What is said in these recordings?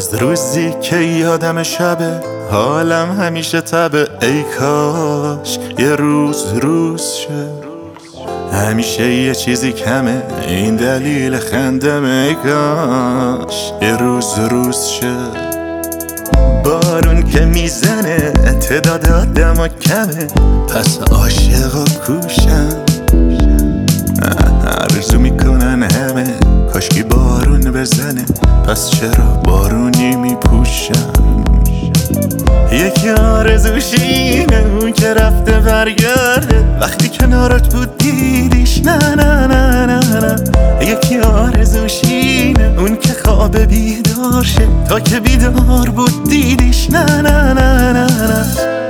از روزی که یادم شبه حالم همیشه تبه. ای کاش یه روز شه، همیشه یه چیزی کمه، این دلیل خندمه. ای کاش یه روز شه. بارون که میزنه تعداد آدم کمه، پس عاشق و کوشم. آرزو میکنن همه کاشکی بارون بزنه، پس چرا بارونی میپوشم. یکی آرزوش اینه اون که رفته برگرده، وقتی کنارت بود دیدیش نه نه نه نه نه. یکی آرزوش اینه اون که خواب بیدار شه، تا که بیدار بود دیدیش نه نه نه نه نه.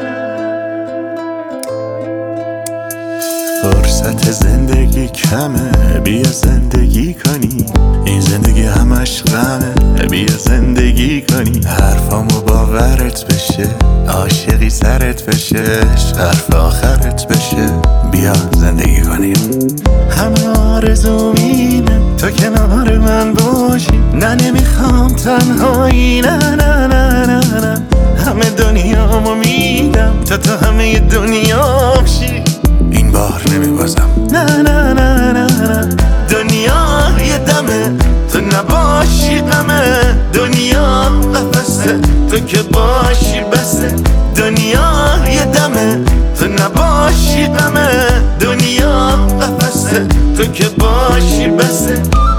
فرصت زندگی کمه، بیا زندگی کنی، این زندگی همش غمه. بیا زندگی کنی، حرفامو باورت بشه، عاشقی سرت بشه، حرف آخرت بشه. بیا زندگی کنی. همه آرزوم اینه تو کنار من باشی، نه نمیخوام تنهایی، نه نه نه نه نه. همه دنیامو میدم تا تو همه دنیام شی، این بار نمیبازم. نه نه نه نه نه. دنیا یه دمه تو نباشی غمه، دنیا قفسه تو که باشی بسه. دنیا یه دمه تو نباشی غمه، دنیا قفسه تو که باشی بسه.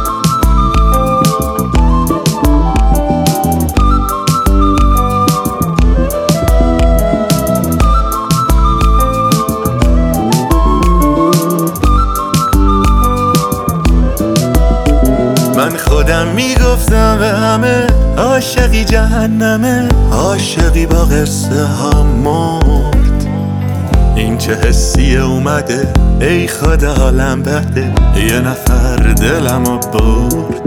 من خودم میگفتم به همه عاشقی جهنمه، عاشقی با قصه ها مرد. این چه حسیه اومده ای خدا حالم بده، یه نفر دلمو برد.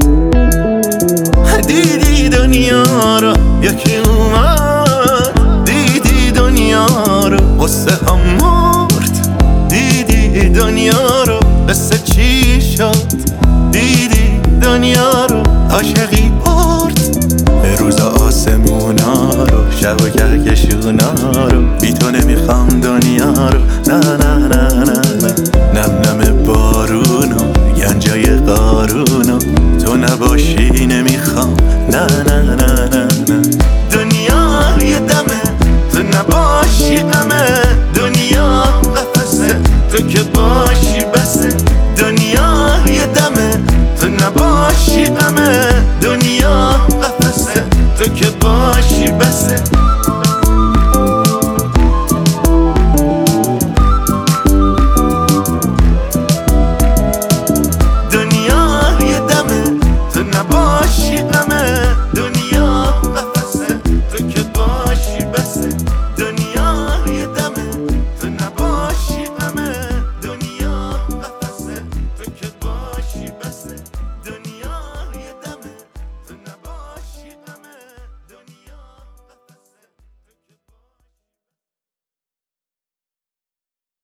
دیدی دنیا رو یکی اومد، دیدی دنیا رو قصه ها مرد. دیدی دنیا رو قصه چی شد، دیدی دنیا رو عاشقی برد. روز آسمونا رو شب و کهکشونا رو، بی تو نمیخوام دنیا رو. نه نه نه نه نه. نم نم بارونو گنجای قارونو، تو نباشی نمیخوام. نه نه نه نه نه. دنیا یه دمه تو نباشی غمه،